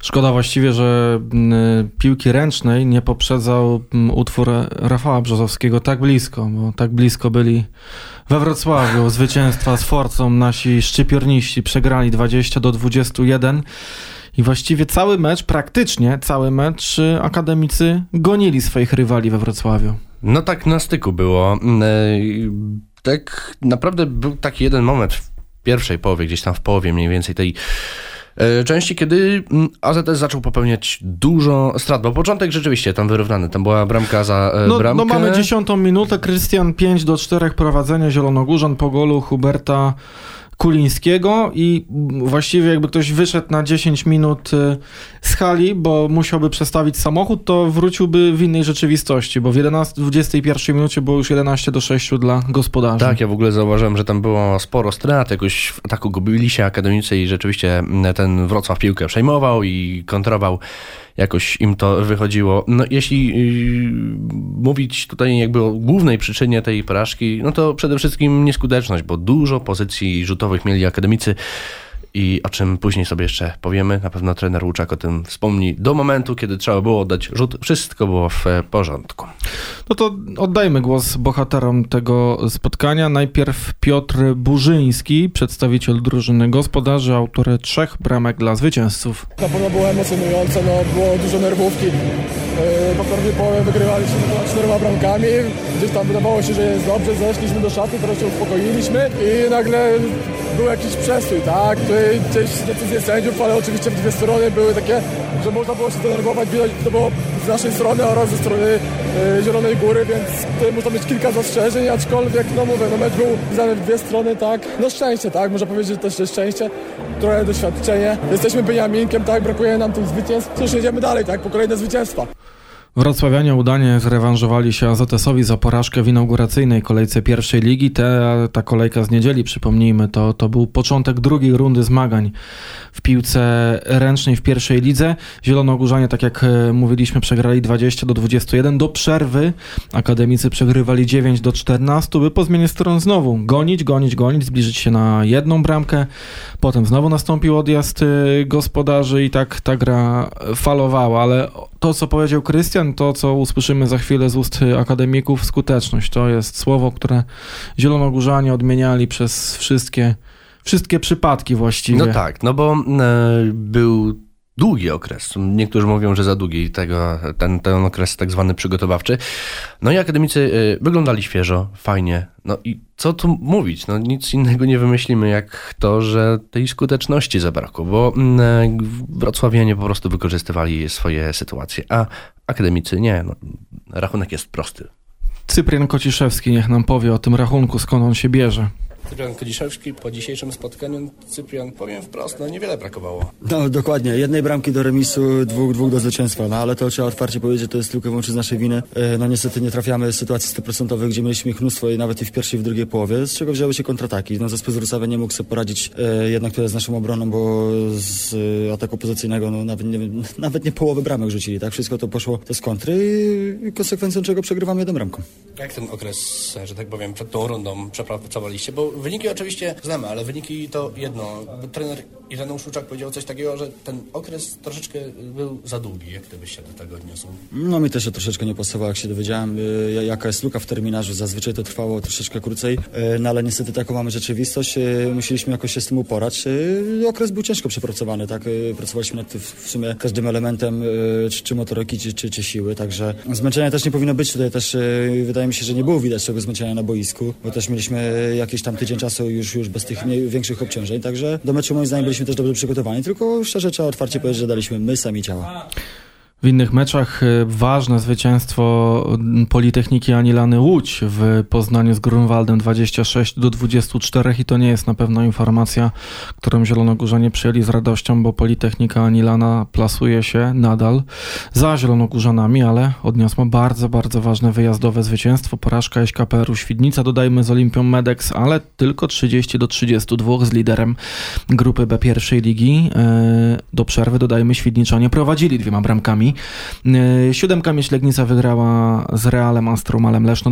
Szkoda właściwie, że piłki ręcznej nie poprzedzał utwór Rafała Brzozowskiego tak blisko, bo tak blisko byli we Wrocławiu. Zwycięstwa z Forcą nasi szczypiorniści przegrali 20-21 i właściwie cały mecz, praktycznie cały mecz akademicy gonili swoich rywali we Wrocławiu. No tak na styku było. Tak naprawdę był taki jeden moment w pierwszej połowie, gdzieś tam w połowie mniej więcej tej części, kiedy AZS zaczął popełniać dużo strat, bo początek rzeczywiście tam wyrównany, tam była bramka za bramkę. No mamy 10 minutę, Krystian 5-4 prowadzenia Zielonogórzan po golu Huberta Kulińskiego i właściwie jakby ktoś wyszedł na 10 minut z hali, bo musiałby przestawić samochód, to wróciłby w innej rzeczywistości, bo w 21 minucie było już 11-6 dla gospodarzy. Tak, ja w ogóle zauważyłem, że tam było sporo strat, jakoś w ataku gubili się akademicy i rzeczywiście ten Wrocław piłkę przejmował i kontrował. Jakoś im to wychodziło. No jeśli mówić tutaj jakby o głównej przyczynie tej porażki, no to przede wszystkim nieskuteczność, bo dużo pozycji rzutowych mieli akademicy i o czym później sobie jeszcze powiemy. Na pewno trener Łuczak o tym wspomni. Do momentu, kiedy trzeba było oddać rzut, wszystko było w porządku. No to oddajmy głos bohaterom tego spotkania. Najpierw Piotr Burzyński, przedstawiciel drużyny gospodarzy, autor 3 bramek dla zwycięzców. Na pewno było emocjonujące, było dużo nerwówki. Po pierwszej połowie wygrywaliśmy 4 bramkami. Gdzieś tam wydawało się, że jest dobrze, zeszliśmy do szatni, teraz się uspokoiliśmy i nagle był jakiś przestój, tak? Tutaj gdzieś decyzje sędziów, ale oczywiście w dwie strony były takie, że można było się denerwować. Widać, to było z naszej strony oraz ze strony Zielonej Góry, więc tutaj można mieć kilka zastrzeżeń, aczkolwiek, mecz był zdany w dwie strony, tak? No szczęście, tak? Można powiedzieć, że też jest szczęście, trochę doświadczenie. Jesteśmy Beniaminkiem, tak? Brakuje nam tych zwycięstw. Cóż, jedziemy dalej, tak? Po kolejne zwycięstwa. Wrocławianie udanie zrewanżowali się AZS-owi za porażkę w inauguracyjnej kolejce pierwszej ligi. Ta kolejka z niedzieli, przypomnijmy, to był początek drugiej rundy zmagań w piłce ręcznej w pierwszej lidze. Zielonogórzanie, tak jak mówiliśmy, przegrali 20-21. Do przerwy akademicy przegrywali 9-14, by po zmianie stron znowu gonić, zbliżyć się na 1 bramkę. Potem znowu nastąpił odjazd gospodarzy i tak ta gra falowała, ale to, co powiedział Krystian, to, co usłyszymy za chwilę z ust akademików, skuteczność. To jest słowo, które Zielonogórzanie odmieniali przez wszystkie przypadki właściwie. No tak, no bo był długi okres. Niektórzy mówią, że za długi ten okres tak zwany przygotowawczy. No i akademicy wyglądali świeżo, fajnie. No i co tu mówić? No nic innego nie wymyślimy jak to, że tej skuteczności zabrakło, bo wrocławianie po prostu wykorzystywali swoje sytuacje, a akademicy nie. No, rachunek jest prosty. Cyprian Kociszewski niech nam powie o tym rachunku, skąd on się bierze. Cyprian Kociszewski po dzisiejszym spotkaniu, powiem wprost, niewiele brakowało. No dokładnie, 1 bramki do remisu, 2 do zwycięstwa, ale to trzeba otwarcie powiedzieć, że to jest tylko i wyłącznie z naszej winy. Niestety nie trafiamy w sytuacji 100%, gdzie mieliśmy ich mnóstwo i nawet i w pierwszej i w drugiej połowie, z czego wzięły się kontrataki. Zespół z Wrocławia nie mógł sobie poradzić jednak z naszą obroną, bo z ataku pozycyjnego nawet nie połowę bramek rzucili, tak? Wszystko to poszło z kontry i konsekwencją czego przegrywamy 1 bramką. Jak ten okres, że tak powiem, przed tą rundą przepracowaliście? Bo wyniki oczywiście znamy, ale wyniki to jedno. Trener Ireneusz Łuczak powiedział coś takiego, że ten okres troszeczkę był za długi. Jak ty byś się do tego odniósł? No mi też się troszeczkę nie pasowało, jak się dowiedziałem, jaka jest luka w terminarzu. Zazwyczaj to trwało troszeczkę krócej, no ale niestety taką mamy rzeczywistość. Musieliśmy jakoś się z tym uporać. Okres był ciężko przepracowany, tak? Pracowaliśmy nad w sumie każdym elementem, czy motoryki, czy siły, także zmęczenia też nie powinno być. Tutaj też wydaje mi się, że nie było widać tego zmęczenia na boisku, bo też mieliśmy jakiś tam tydzień czasu już bez tych większych obciążeń, także do meczu moim zdaniem byliśmy też dobrze przygotowani, tylko szczerze trzeba otwarcie powiedzieć, że daliśmy my sami ciała. W innych meczach ważne zwycięstwo Politechniki Anilany Łódź w Poznaniu z Grunwaldem 26-24 i to nie jest na pewno informacja, którą Zielonogórzanie przyjęli z radością, bo Politechnika Anilana plasuje się nadal za Zielonogórzanami, ale odniosła bardzo, bardzo ważne wyjazdowe zwycięstwo. Porażka SKPR-u Świdnica, dodajmy, z Olimpią Medex, ale tylko 30-32 z liderem grupy B pierwszej ligi. Do przerwy, dodajmy, Świdniczanie prowadzili 2 bramkami. bramkami. Siódemka Myślegnica wygrała z Realem Astromalem Leszno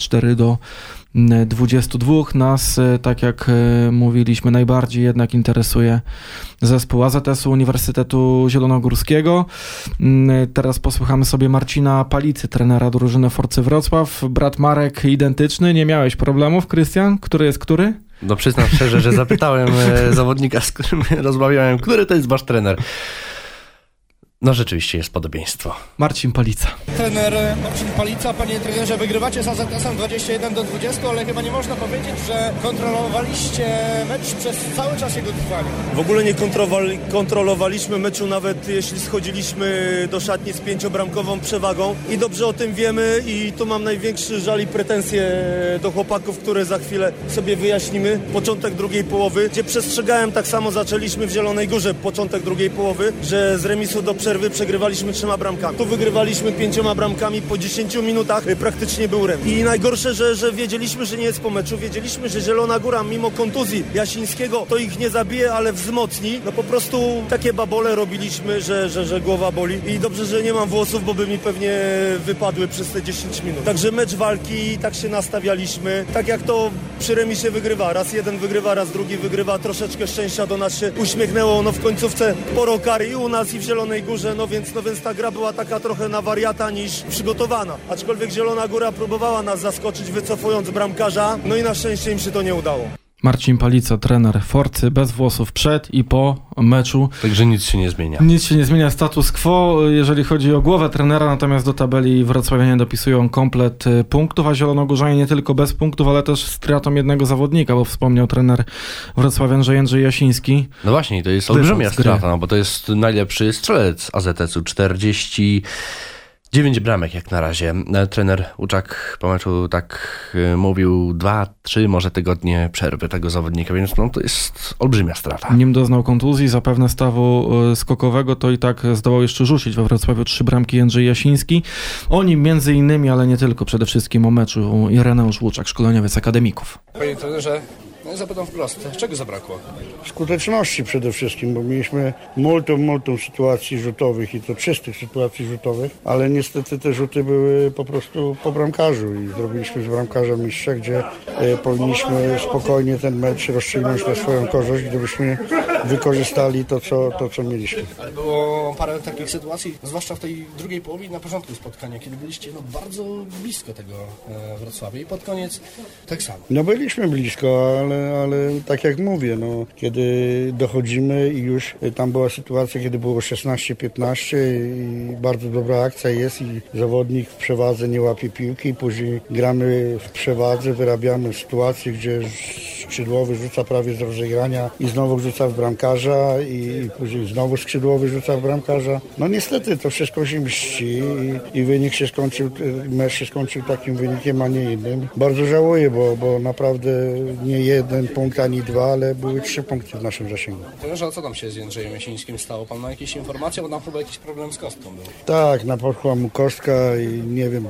24-22. Nas, tak jak mówiliśmy, najbardziej jednak interesuje zespół AZS-u Uniwersytetu Zielonogórskiego. Teraz posłuchamy sobie Marcina Palicy, trenera drużyny Forcy Wrocław. Brat Marek identyczny. Nie miałeś problemów, Krystian? Który jest który? No przyznam szczerze, że zapytałem zawodnika, z którym rozmawiałem, który to jest wasz trener. No rzeczywiście jest podobieństwo. Marcin Palica. Trener Marcin Palica, panie trenerze, wygrywacie z AZS-em 21-20, ale chyba nie można powiedzieć, że kontrolowaliście mecz przez cały czas jego trwania. W ogóle nie kontrolowaliśmy meczu, nawet jeśli schodziliśmy do szatni z 5-bramkową przewagą i dobrze o tym wiemy i tu mam największy żal i pretensje do chłopaków, które za chwilę sobie wyjaśnimy. Początek drugiej połowy, gdzie przestrzegałem, tak samo zaczęliśmy w Zielonej Górze początek drugiej połowy, że z remisu do przerwy przegrywaliśmy 3 bramkami. Tu wygrywaliśmy 5 bramkami, po 10 minutach praktycznie był remis. I najgorsze, że wiedzieliśmy, że nie jest po meczu, wiedzieliśmy, że Zielona Góra mimo kontuzji Jasińskiego to ich nie zabije, ale wzmocni. No po prostu takie babole robiliśmy, że głowa boli. I dobrze, że nie mam włosów, bo by mi pewnie wypadły przez te 10 minut. Także mecz walki, tak się nastawialiśmy. Tak jak to przy remisie wygrywa. Raz jeden wygrywa, raz drugi wygrywa. Troszeczkę szczęścia do nas się uśmiechnęło. No w końcówce sporo kar i u nas, i w Zielonej Górze. No więc ta gra była taka trochę na wariata niż przygotowana. Aczkolwiek Zielona Góra próbowała nas zaskoczyć, wycofując bramkarza. No i na szczęście im się to nie udało. Marcin Palica, trener Forcy, bez włosów przed i po meczu. Także nic się nie zmienia. Nic się nie zmienia, status quo, jeżeli chodzi o głowę trenera, natomiast do tabeli wrocławianie dopisują komplet punktów, a zielonogórzanie nie tylko bez punktów, ale też stratą jednego zawodnika, bo wspomniał trener wrocławian, że Jędrzej Jasiński. No właśnie, to jest olbrzymia strata, no bo to jest najlepszy strzelec AZS-u, 49 bramek jak na razie. Trener Łuczak po meczu tak mówił, 2-3 może tygodnie przerwy tego zawodnika, więc no to jest olbrzymia strata. Nim doznał kontuzji, zapewne stawu skokowego, to i tak zdołał jeszcze rzucić we Wrocławiu 3 bramki Jędrzej Jasiński. O nim między innymi, ale nie tylko, przede wszystkim o meczu Ireneusz Łuczak, szkoleniowiec akademików. Panie trenerze, no zapytam wprost, czego zabrakło? Skuteczności przede wszystkim, bo mieliśmy multum sytuacji rzutowych i to czystych sytuacji rzutowych, ale niestety te rzuty były po prostu po bramkarzu i zrobiliśmy z bramkarza mistrza, gdzie powinniśmy spokojnie ten mecz rozstrzygnąć na swoją korzyść, gdybyśmy wykorzystali to, co mieliśmy. Ale było parę takich sytuacji, zwłaszcza w tej drugiej połowie na początku spotkania, kiedy byliście bardzo blisko tego Wrocławia i pod koniec tak samo. No byliśmy blisko, ale tak jak mówię, no, kiedy dochodzimy i już tam była sytuacja, kiedy było 16-15 i bardzo dobra akcja jest i zawodnik w przewadze nie łapie piłki i później gramy w przewadze, wyrabiamy sytuację, gdzie skrzydłowy rzuca prawie z rozegrania i znowu rzuca w bramkarza i później znowu skrzydłowy rzuca w bramkarza. No niestety to wszystko się mści i wynik się skończył, mecz się skończył takim wynikiem, a nie innym. Bardzo żałuję, bo naprawdę nie jeden punkt, ani 2, ale były 3 punkty w naszym zasięgu. Trenerze, a co tam się z Jędrzejem Jasińskim stało? Pan ma jakieś informacje? Bo tam chyba jakiś problem z kostką był. Tak, napotkła mu kostka i nie wiem,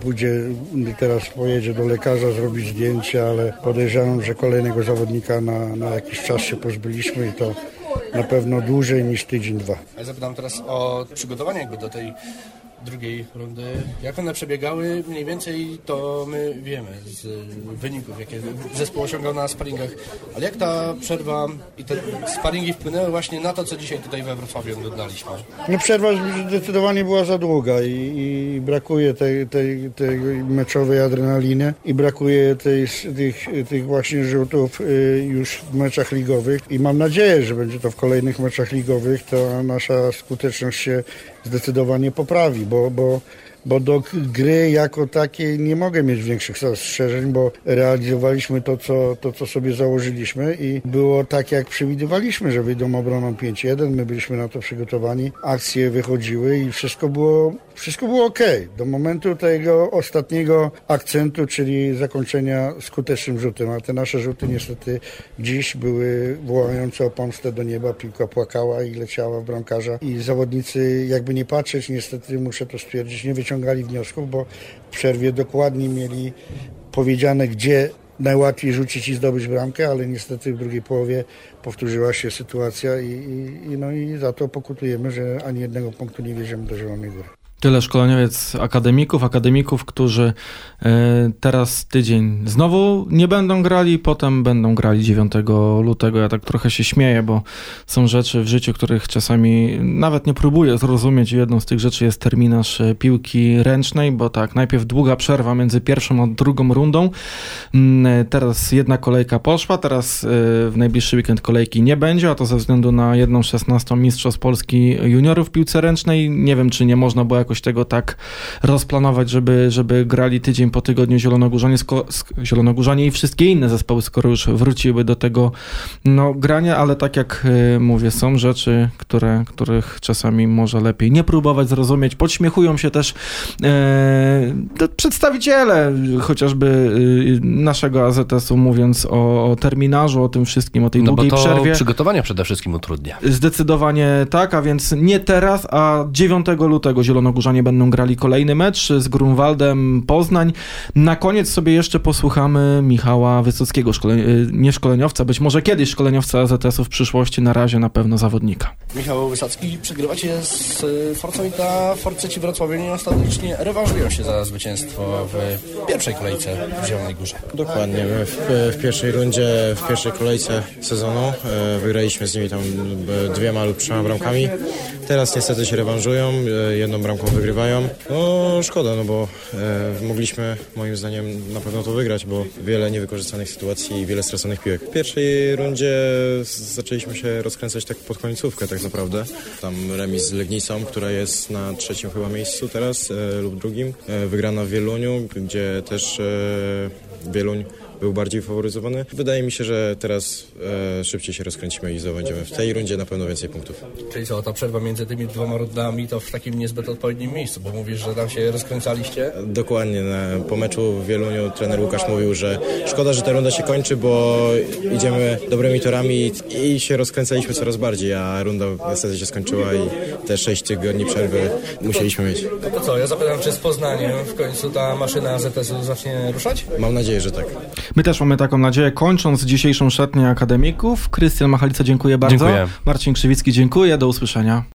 teraz pojedzie do lekarza zrobić zdjęcie, ale podejrzewam, że kolejnego zawodnika na jakiś czas się pozbyliśmy i to na pewno dłużej niż tydzień, 2. Ja zapytam teraz o przygotowanie jakby do tej drugiej rundy. Jak one przebiegały, mniej więcej to my wiemy z wyników, jakie zespół osiągał na sparingach. Ale jak ta przerwa i te sparingi wpłynęły właśnie na to, co dzisiaj tutaj we Wrocławiu oglądaliśmy? No przerwa zdecydowanie była za długa i brakuje tej meczowej adrenaliny i brakuje tych właśnie rzutów już w meczach ligowych i mam nadzieję, że będzie to w kolejnych meczach ligowych, to nasza skuteczność się zdecydowanie poprawi, bo do gry jako takiej nie mogę mieć większych zastrzeżeń, bo realizowaliśmy to, co sobie założyliśmy i było tak, jak przewidywaliśmy, że wyjdą obroną 5-1, my byliśmy na to przygotowani, akcje wychodziły i wszystko było okej. Do momentu tego ostatniego akcentu, czyli zakończenia skutecznym rzutem, a te nasze rzuty niestety dziś były wołające o pomstę do nieba, piłka płakała i leciała w bramkarza i zawodnicy, jakby nie patrzeć, niestety muszę to stwierdzić, nie wyciągali wniosków, bo w przerwie dokładnie mieli powiedziane, gdzie najłatwiej rzucić i zdobyć bramkę, ale niestety w drugiej połowie powtórzyła się sytuacja i za to pokutujemy, że ani jednego punktu nie wieziemy do Zielonej Góry. Tyle szkoleniowiec akademików, którzy teraz tydzień znowu nie będą grali, potem będą grali 9 lutego. Ja tak trochę się śmieję, bo są rzeczy w życiu, których czasami nawet nie próbuję zrozumieć. Jedną z tych rzeczy jest terminarz piłki ręcznej, bo tak, najpierw długa przerwa między pierwszą a drugą rundą. Teraz jedna kolejka poszła, teraz w najbliższy weekend kolejki nie będzie, a to ze względu na 1/16 Mistrzostw Polski juniorów w piłce ręcznej. Nie wiem, czy nie można było jakoś tego tak rozplanować, żeby grali tydzień po tygodniu Zielonogórzanie i wszystkie inne zespoły, skoro już wróciły do tego grania, ale tak jak mówię, są rzeczy, których czasami może lepiej nie próbować zrozumieć. Podśmiechują się też przedstawiciele chociażby naszego AZS-u, mówiąc o terminarzu, o tym wszystkim, o tej długiej przerwie. No bo to przygotowania przede wszystkim utrudnia. Zdecydowanie tak, a więc nie teraz, a 9 lutego Zielonogórzanie będą grali kolejny mecz z Grunwaldem Poznań. Na koniec sobie jeszcze posłuchamy Michała Wysockiego, nie szkoleniowca, być może kiedyś szkoleniowca AZS-u, w przyszłości, na razie na pewno zawodnika. Michał Wysocki, przegrywacie z Forcą i ta Force ci wrocławianie ostatecznie rewanżują się za zwycięstwo w pierwszej kolejce w Zielonej Górze. Dokładnie. My w pierwszej rundzie, w pierwszej kolejce sezonu wygraliśmy z nimi tam 2 lub 3 bramkami. Teraz niestety się rewanżują, 1 bramką wygrywają. No szkoda, no bo mogliśmy moim zdaniem na pewno to wygrać, bo wiele niewykorzystanych sytuacji i wiele straconych piłek. W pierwszej rundzie zaczęliśmy się rozkręcać tak pod końcówkę tak naprawdę. Tam remis z Legnicą, która jest na 3. chyba miejscu teraz lub 2. Wygrana w Wieluniu, gdzie też Wieluń był bardziej faworyzowany. Wydaje mi się, że teraz szybciej się rozkręcimy i zdobędziemy w tej rundzie na pewno więcej punktów. Czyli co, ta przerwa między tymi 2 rundami to w takim niezbyt odpowiednim miejscu, bo mówisz, że tam się rozkręcaliście? Dokładnie. Po meczu w Wieluniu trener Łukasz mówił, że szkoda, że ta runda się kończy, bo idziemy dobrymi torami i się rozkręcaliśmy coraz bardziej, a runda niestety się skończyła i te 6 tygodni przerwy musieliśmy mieć. No to co, ja zapytam, czy z Poznaniem w końcu ta maszyna AZS-u zacznie ruszać? Mam nadzieję, że tak. My też mamy taką nadzieję. Kończąc dzisiejszą szatnię akademików, Krystian Machalica, dziękuję bardzo. Dziękuję. Marcin Krzywicki, dziękuję. Do usłyszenia.